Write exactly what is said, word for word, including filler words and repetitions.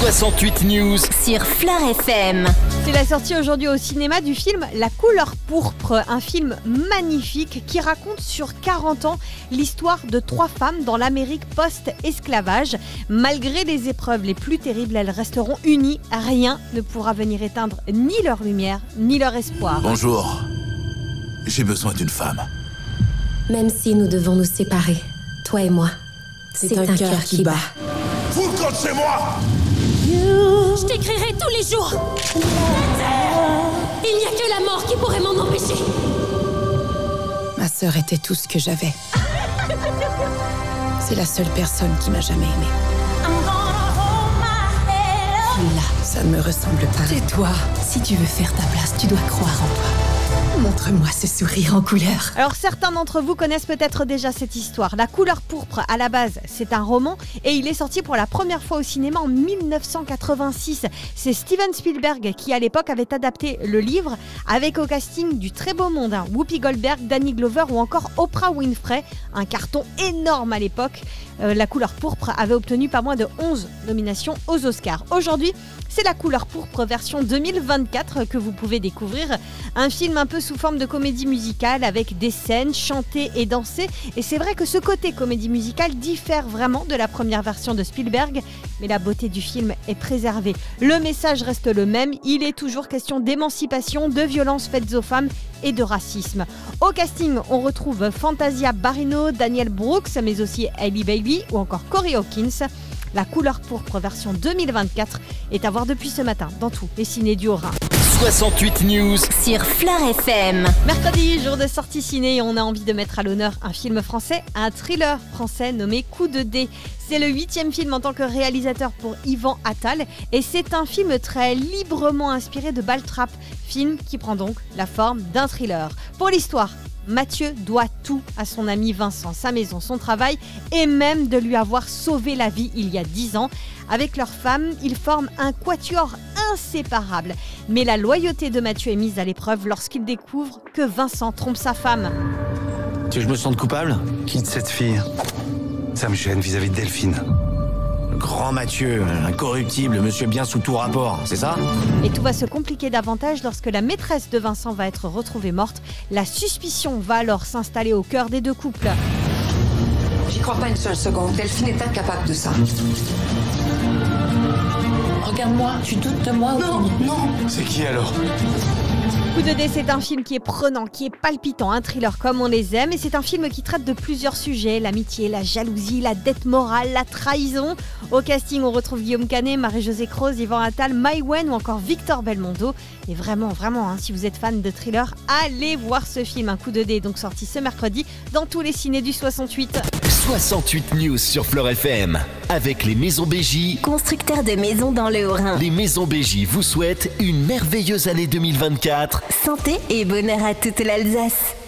soixante-huit News sur Fleur F M. C'est la sortie aujourd'hui au cinéma du film La couleur pourpre, un film magnifique qui raconte sur quarante ans l'histoire de trois femmes dans l'Amérique post-esclavage. Malgré les épreuves les plus terribles, elles resteront unies. Rien ne pourra venir éteindre ni leur lumière, ni leur espoir. Bonjour, j'ai besoin d'une femme. Même si nous devons nous séparer, toi et moi, c'est, c'est un, un cœur qui bat. Vous le compte chez moi! Je t'écrirai tous les jours. Il n'y a que la mort qui pourrait m'en empêcher. Ma sœur était tout ce que j'avais. C'est la seule personne qui m'a jamais aimée. Là, ça ne me ressemble pas. Tais-toi. Si tu veux faire ta place, tu dois croire en toi. Montre-moi ce sourire en couleur. Alors certains d'entre vous connaissent peut-être déjà cette histoire. La couleur pourpre, à la base, c'est un roman et il est sorti pour la première fois au cinéma en dix-neuf cent quatre-vingt-six. C'est Steven Spielberg qui à l'époque avait adapté le livre avec au casting du très beau monde, hein, Whoopi Goldberg, Danny Glover ou encore Oprah Winfrey. Un carton énorme à l'époque. Euh, la couleur pourpre avait obtenu pas moins de onze nominations aux Oscars. Aujourd'hui, c'est La couleur pourpre version deux mille vingt-quatre que vous pouvez découvrir. Un film un peu sous forme de comédie musicale avec des scènes chantées et dansées. Et c'est vrai que ce côté comédie musicale diffère vraiment de la première version de Spielberg, mais la beauté du film est préservée. Le message reste le même, il est toujours question d'émancipation, de violences faites aux femmes et de racisme. Au casting, on retrouve Fantasia Barrino, Daniel Brooks, mais aussi Hailey Bailey ou encore Corey Hawkins. La couleur pourpre version deux mille vingt-quatre est à voir depuis ce matin dans tous les ciné du Haut-Rhin. soixante-huit News sur Fleur F M. Mercredi, jour de sortie ciné, et on a envie de mettre à l'honneur un film français, un thriller français nommé Coup de dé. C'est le huitième film en tant que réalisateur pour Yvan Attal et c'est un film très librement inspiré de Baltrap, film qui prend donc la forme d'un thriller. Pour l'histoire, Mathieu doit tout à son ami Vincent, sa maison, son travail et même de lui avoir sauvé la vie il y a dix ans. Avec leur femme, ils forment un quatuor inséparable. Mais la loyauté de Mathieu est mise à l'épreuve lorsqu'il découvre que Vincent trompe sa femme. Tu veux que je me sente coupable? Quitte cette fille. Ça me gêne vis-à-vis de Delphine. Le grand Mathieu, incorruptible, monsieur bien sous tout rapport, c'est ça? Et tout va se compliquer davantage lorsque la maîtresse de Vincent va être retrouvée morte. La suspicion va alors s'installer au cœur des deux couples. J'y crois pas une seule seconde. Delphine est incapable de ça. Regarde-moi, tu doutes de moi ou Non, non. C'est qui alors? Coup de dé, c'est un film qui est prenant, qui est palpitant, un thriller comme on les aime. Et c'est un film qui traite de plusieurs sujets, l'amitié, la jalousie, la dette morale, la trahison. Au casting, on retrouve Guillaume Canet, Marie-Josée Croze, Yvan Attal, Maïwenn ou encore Victor Belmondo. Et vraiment, vraiment, hein, si vous êtes fan de thriller, allez voir ce film. Un Coup de dé est donc sorti ce mercredi dans tous les cinés du soixante-huit. soixante-huit News sur Fleur F M. Avec les Maisons B J, Constructeur de maisons dans le Haut-Rhin. les Maisons B J vous souhaitent une merveilleuse année deux mille vingt-quatre. Santé et bonheur à toute l'Alsace.